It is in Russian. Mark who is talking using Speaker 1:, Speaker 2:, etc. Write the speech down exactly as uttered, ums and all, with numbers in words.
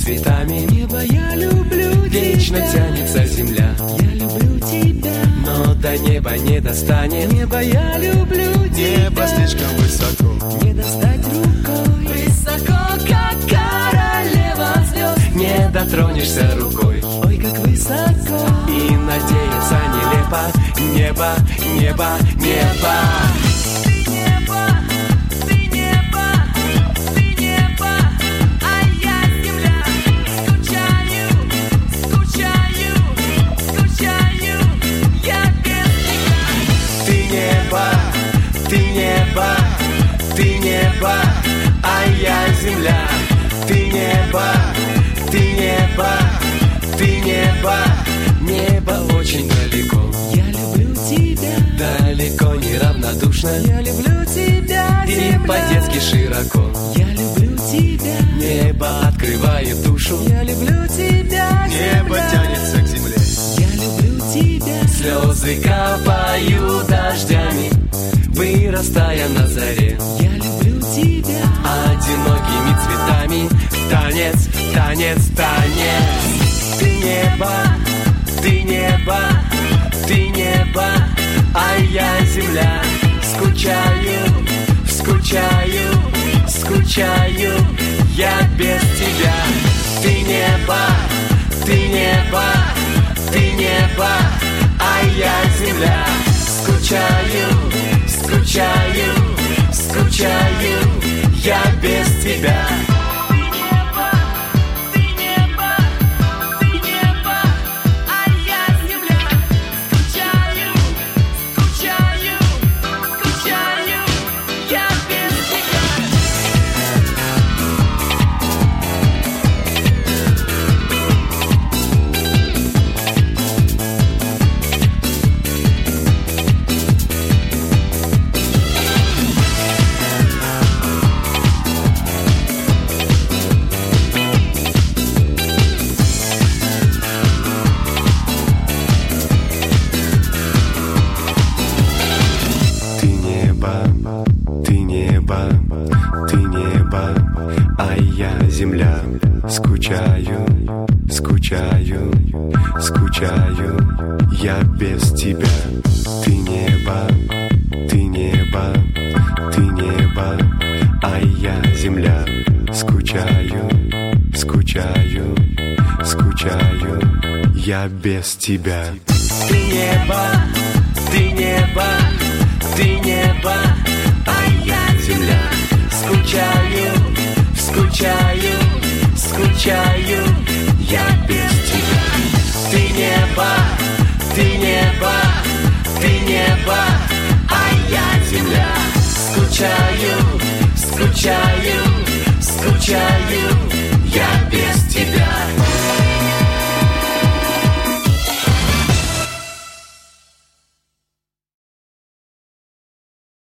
Speaker 1: цветами.
Speaker 2: Небо, я люблю
Speaker 1: Вечно
Speaker 2: тебя.
Speaker 1: тянется земля,
Speaker 2: Я люблю тебя.
Speaker 1: но до неба не достанет.
Speaker 2: Небо, я люблю тебя.
Speaker 3: Небо слишком высоко,
Speaker 2: Не достать рукой. Высоко, как королева звезд.
Speaker 1: Не дотронешься рукой,
Speaker 2: Ой, как высоко.
Speaker 1: и надеяться нелепо. Небо, небо, небо.
Speaker 2: Ты небо, ты небо, ты небо, а я земля. Скучаю, скучаю, скучаю, я без тебя.
Speaker 1: Ты небо, ты небо, ты небо, а я земля. Ты небо, ты небо, ты небо. Небо очень далеко,
Speaker 2: Я люблю тебя.
Speaker 1: далеко неравнодушно
Speaker 2: Я люблю тебя,
Speaker 1: и
Speaker 2: земля.
Speaker 1: по-детски широко.
Speaker 2: Я люблю тебя.
Speaker 1: Небо открывает душу,
Speaker 2: Я люблю тебя,
Speaker 3: небо
Speaker 2: земля.
Speaker 3: тянется к земле.
Speaker 2: Я люблю тебя.
Speaker 1: слезы капают дождями, вырастая на заре.
Speaker 2: Я люблю тебя.
Speaker 1: Одинокими цветами танец, танец, танец. Ты небо, ты небо, ты небо, а я земля. Скучаю, скучаю, скучаю, я без тебя. Ты небо, ты небо, ты небо, а я земля. Скучаю, скучаю, скучаю, я без тебя.
Speaker 2: Ты небо, ты небо, а я земля. Скучаю, скучаю, скучаю, я без тебя.
Speaker 1: Ты небо, ты небо, ты небо, а я земля. Скучаю, скучаю, скучаю, я без тебя. Ты небо, ты небо, ты небо, а я земля. Скучаю, скучаю, скучаю, я без тебя. Ты небо, ты небо, ты небо, а я земля. Скучаю, скучаю, скучаю, я без тебя. Ты небо, ты небо, ты небо, а я земля. Скучаю, скучаю, скучаю, я без тебя.